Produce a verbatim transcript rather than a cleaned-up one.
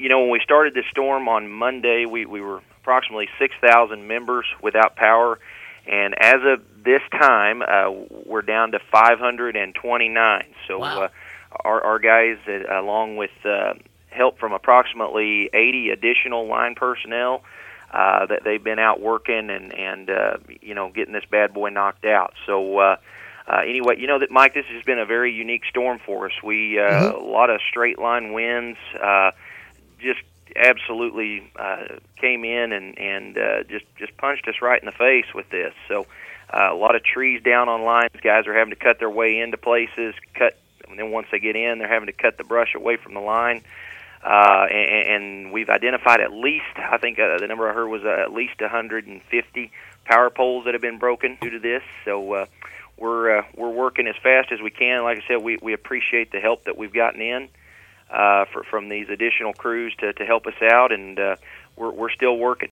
you know, when we started this storm on Monday, we, we were approximately six thousand members without power, and as of this time, uh, we're down to five hundred twenty-nine. So wow. uh, our, our guys, uh, along with uh, help from approximately eighty additional line personnel, uh, that they've been out working and, and uh, you know, getting this bad boy knocked out. So uh, uh, anyway, you know that, Mike, this has been a very unique storm for us. We uh, mm-hmm. a lot of straight line winds, uh, just absolutely uh, came in and, and uh, just, just punched us right in the face with this. So uh, a lot of trees down on lines. Guys are having to cut their way into places, cut, and then once they get in, they're having to cut the brush away from the line. Uh, and, and we've identified at least, I think uh, the number I heard was uh, at least one hundred fifty power poles that have been broken due to this. So uh, we're uh, we're working as fast as we can. Like I said, we, we appreciate the help that we've gotten in uh, for, from these additional crews to, to help us out, and uh, we're we're still working.